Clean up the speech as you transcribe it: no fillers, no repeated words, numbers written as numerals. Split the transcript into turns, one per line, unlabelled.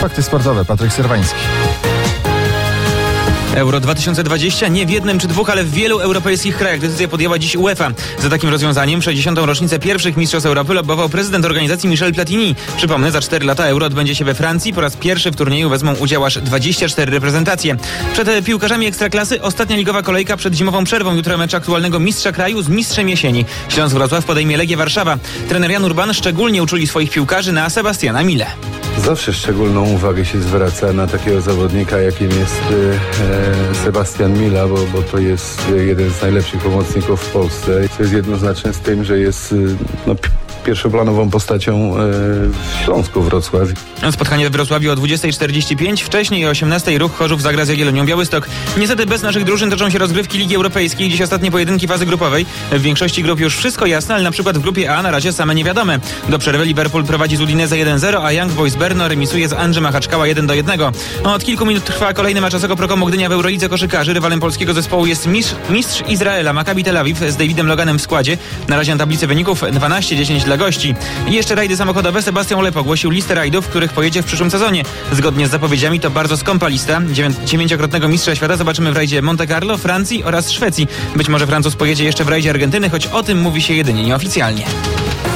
Fakty sportowe, Patryk Serwański.
Euro 2020 nie w jednym czy dwóch, ale w wielu europejskich krajach. Decyzję podjęła dziś UEFA. Za takim rozwiązaniem w 60. rocznicę pierwszych Mistrzostw Europy lobbował prezydent organizacji Michel Platini. Przypomnę, za 4 lata Euro odbędzie się we Francji. Po raz pierwszy w turnieju wezmą udział aż 24 reprezentacje. Przed piłkarzami Ekstraklasy ostatnia ligowa kolejka przed zimową przerwą. Jutro mecz aktualnego mistrza kraju z mistrzem jesieni. Śląsk Wrocław podejmie Legię Warszawa. Trener Jan Urban szczególnie uczuli swoich piłkarzy na Sebastiana Millę.
Zawsze szczególną uwagę się zwraca na takiego zawodnika, jakim jest Sebastian Milla, bo to jest jeden z najlepszych pomocników w Polsce. Co jest jednoznaczne z tym, że jest pierwszoplanową postacią w Śląsku Wrocław.
Spotkanie w Wrocławiu o 20:45. Wcześniej o 18:00 Ruch Chorzów zagra z Jagiellonią Białystok. Niestety bez naszych drużyn toczą się rozgrywki Ligi Europejskiej. Dziś ostatnie pojedynki fazy grupowej. W większości grup już wszystko jasne, ale na przykład w grupie A na razie same niewiadome. Do przerwy Liverpool prowadzi z Udinese 1-0, a Young Boys Brno remisuje z Andrzej Machaczkała 1-1. Od kilku minut trwa kolejny mecz AS Prokomo Gdynia w Eurolidze koszykarzy. Rywalem polskiego zespołu jest mistrz Izraela Maccabi Tel Awiw z Davidem Loganem w składzie. Na razie na tablicy wyników 12-10 dla gości. I jeszcze rajdy samochodowe. Sebastian Lep ogłosił listę rajdów, w których pojedzie w przyszłym sezonie. Zgodnie z zapowiedziami to bardzo skąpa lista. 9-krotnego mistrza świata zobaczymy w rajdzie Monte Carlo, Francji oraz Szwecji. Być może Francuz pojedzie jeszcze w rajdzie Argentyny, choć o tym mówi się jedynie nieoficjalnie.